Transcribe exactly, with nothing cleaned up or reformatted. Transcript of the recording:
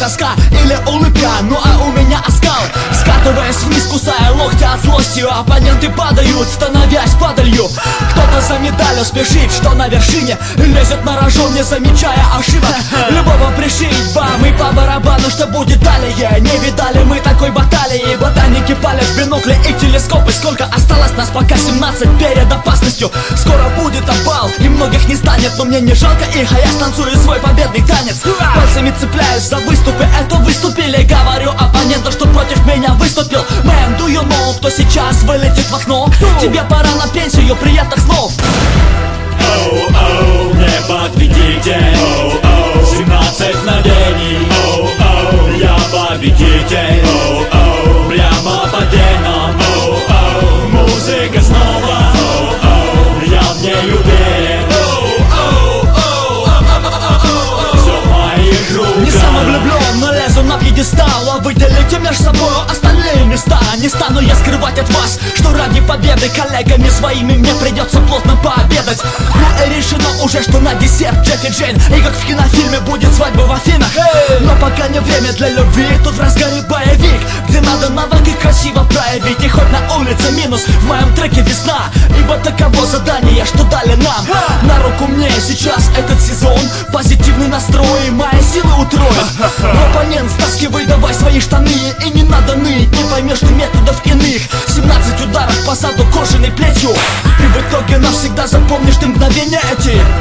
тоска или улыбка, ну а у меня оскал. Скатываясь вниз, кусая локти от злости, оппоненты падают, становясь падалью. Кто-то за медалью спешит, что на вершине, лезет на рожон, не замечая ошибок. Любого пришить вам и по барабану, что будет далее. Не видали мы такой баталии. Ботаники палят в бинокли и телескопы. Сколько осталось нас, пока семнадцать перед опасностью. Скоро будет обвал и многих не станет, но мне не жалко их, а я станцую свой победный танец. Пальцами цепляюсь за выступы, это выступили. Говорю оппоненту, что против меня выступил. Man, do you know, кто сейчас вылетит в окно? Тебе пора на пенсию, приятных снов. Оу, оу, не подведите. Оу, оу, семнадцать мгновений. Оу, оу, я победитель. Оу, оу, прямо по венам. Оу, оу, музыка снова. Оу, оу, я в ней уверен. Оу, оу, оу, все в моих руках. Не самовлюблен, но лезу на пьедестал, а выделите между собой остальные места. Не стану я скрывать от вас, что ради победы коллегами своими мне придется плотно пообедать. Ну и решено уже, что на десерт Джек и Джейн, и как в кинофильме будет свадьба в Афинах. Но пока не время для любви, тут в разгаре боевик, где надо навыки красиво проявить. И хоть на улице минус, в моем треке весна, ибо таково задание, что дали нам. На руку мне сейчас этот сезон, позитивный настрой, мои силы утроят. Оппонент, стаскивай давай свои штаны, и не надо ныть, не поймешь ты методов иных. семнадцать ударов по заду кожаной плетью, и в итоге навсегда запомнишь ты мгновения эти.